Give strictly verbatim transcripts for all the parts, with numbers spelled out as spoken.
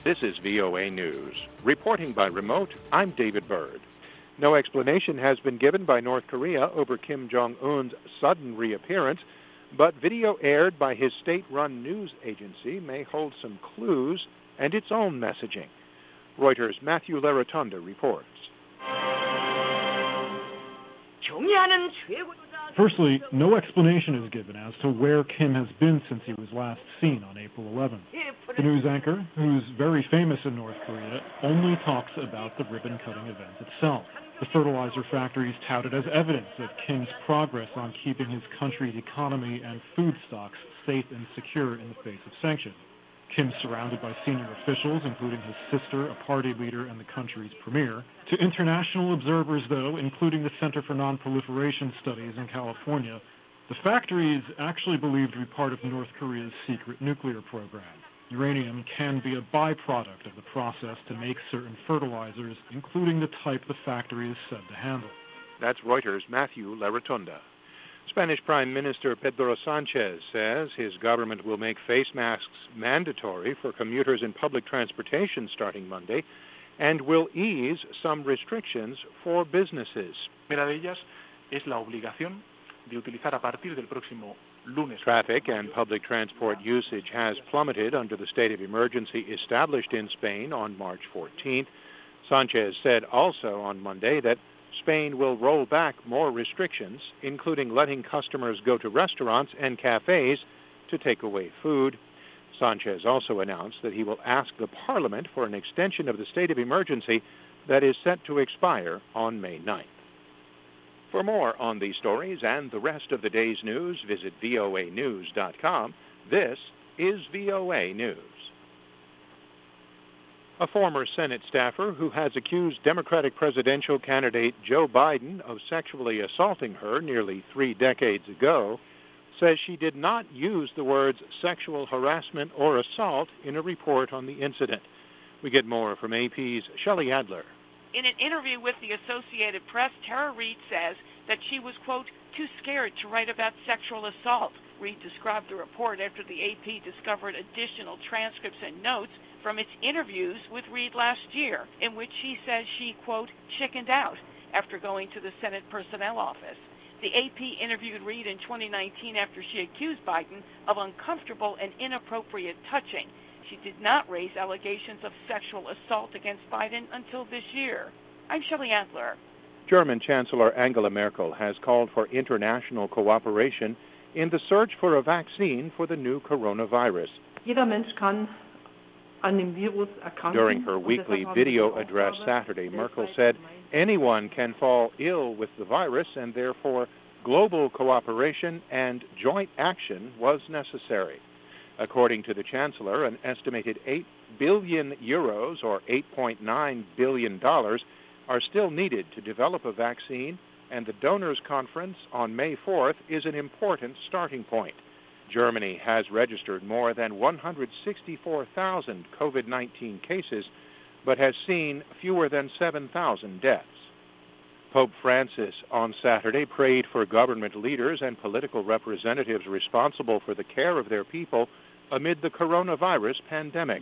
This is V O A News. Reporting by remote, I'm David Byrd. No explanation has been given by North Korea over Kim Jong-un's sudden reappearance, but video aired by his state-run news agency may hold some clues and its own messaging. Reuters' Matthew Larotonda reports. Firstly, no explanation is given as to where Kim has been since he was last seen on April eleventh. The news anchor, who's very famous in North Korea, only talks about the ribbon-cutting event itself. The fertilizer factory is touted as evidence of Kim's progress on keeping his country's economy and food stocks safe and secure in the face of sanctions. Kim's surrounded by senior officials, including his sister, a party leader, and the country's premier. To international observers, though, including the Center for Non-Proliferation Studies in California, the factory is actually believed to be part of North Korea's secret nuclear program. Uranium can be a byproduct of the process to make certain fertilizers, including the type the factory is said to handle. That's Reuters' Matthew Larotonda. Spanish Prime Minister Pedro Sanchez says his government will make face masks mandatory for commuters in public transportation starting Monday and will ease some restrictions for businesses. Traffic and public transport usage has plummeted under the state of emergency established in Spain on March fourteenth. Sanchez said also on Monday that Spain will roll back more restrictions, including letting customers go to restaurants and cafes to take away food. Sanchez also announced that he will ask the parliament for an extension of the state of emergency that is set to expire on May ninth. For more on these stories and the rest of the day's news, visit V O A news dot com. This is V O A News. A former Senate staffer who has accused Democratic presidential candidate Joe Biden of sexually assaulting her nearly three decades ago says she did not use the words sexual harassment or assault in a report on the incident. We get more from A P's Shelley Adler. In an interview with the Associated Press, Tara Reid says that she was, quote, too scared to write about sexual assault. Reid described the report after the A P discovered additional transcripts and notes from its interviews with Reid last year, in which she says she, quote, chickened out after going to the Senate Personnel Office. The A P interviewed Reid in twenty nineteen after she accused Biden of uncomfortable and inappropriate touching. She did not raise allegations of sexual assault against Biden until this year. I'm Shelley Adler. German Chancellor Angela Merkel has called for international cooperation in the search for a vaccine for the new coronavirus. During her weekly video address Saturday, Merkel said anyone can fall ill with the virus and therefore global cooperation and joint action was necessary. According to the Chancellor, an estimated eight billion euros or eight point nine billion dollars are still needed to develop a vaccine, and the Donors Conference on May fourth is an important starting point. Germany has registered more than one hundred sixty-four thousand COVID nineteen cases, but has seen fewer than seven thousand deaths. Pope Francis on Saturday prayed for government leaders and political representatives responsible for the care of their people amid the coronavirus pandemic.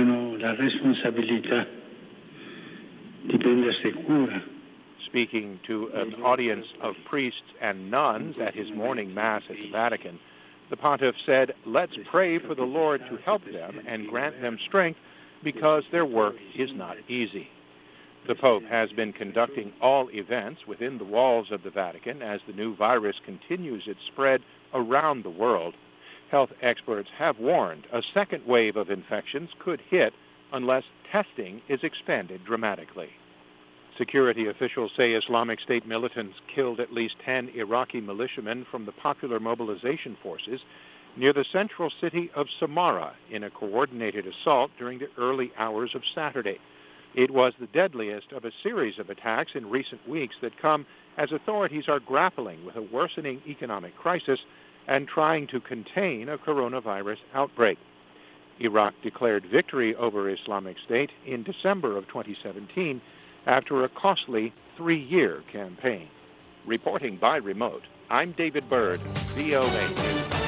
Speaking to an audience of priests and nuns at his morning mass at the Vatican, the pontiff said, "Let's pray for the Lord to help them and grant them strength because their work is not easy." The Pope has been conducting all events within the walls of the Vatican as the new virus continues its spread around the world. Health experts have warned a second wave of infections could hit unless testing is expanded dramatically. Security officials say Islamic State militants killed at least ten Iraqi militiamen from the Popular Mobilization Forces near the central city of Samarra in a coordinated assault during the early hours of Saturday. It was the deadliest of a series of attacks in recent weeks that come as authorities are grappling with a worsening economic crisis and trying to contain a coronavirus outbreak. Iraq declared victory over Islamic State in December of twenty seventeen after a costly three-year campaign. Reporting by remote, I'm David Byrd, V O A News.